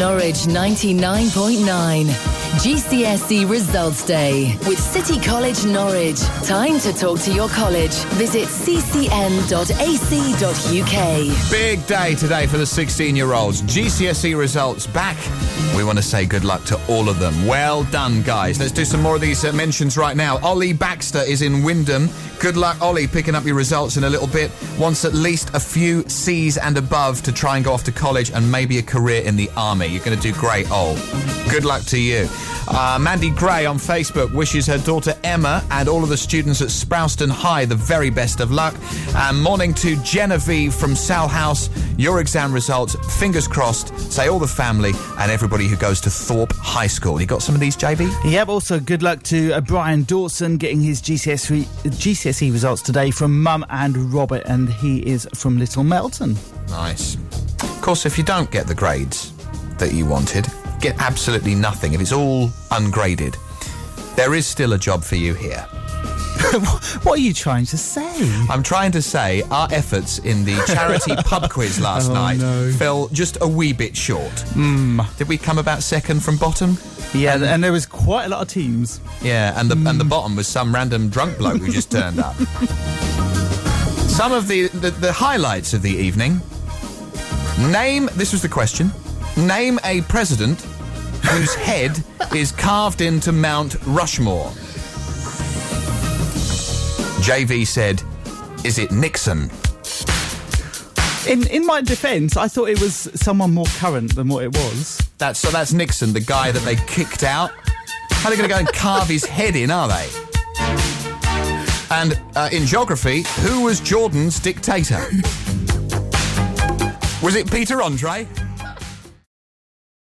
Norwich 99.9. GCSE Results Day with City College Norwich. Time to talk to your college. Visit ccn.ac.uk. Big day today for the 16-year-olds. GCSE results back. We want to say good luck to all of them. Well done, guys. Let's do some more of these mentions right now. Ollie Baxter is in Wyndham. Good luck, Ollie, picking up your results in a little bit. Wants at least a few C's and above to try and go off to college and maybe a career in the army. You're going to do great, Ol. Good luck to you. Mandy Gray on Facebook wishes her daughter Emma and all of the students at Sprouston High the very best of luck. And morning to Genevieve from Sal House. Your exam results, fingers crossed, say all the family and everybody who goes to Thorpe High School. You got some of these, JV? Yep, also good luck to Brian Dawson getting his GCSE results today from Mum and Robert, and he is from Little Melton. Nice. Of course, if you don't get the grades that you wanted, get absolutely nothing, if it's all ungraded, there is still a job for you here. What are you trying to say? I'm trying to say our efforts in the charity pub quiz last night fell just a wee bit short. Did we come about second from bottom? Yeah, and there was quite a lot of teams. Yeah, and the bottom was some random drunk bloke who just turned up. Some of the highlights of the evening. This was the question, name a president whose head is carved into Mount Rushmore. JV said, is it Nixon? In my defence, I thought it was someone more current than what it was. That's Nixon, the guy that they kicked out. How are they going to go and carve his head in, are they? And in geography, who was Jordan's dictator? Was it Peter Andre?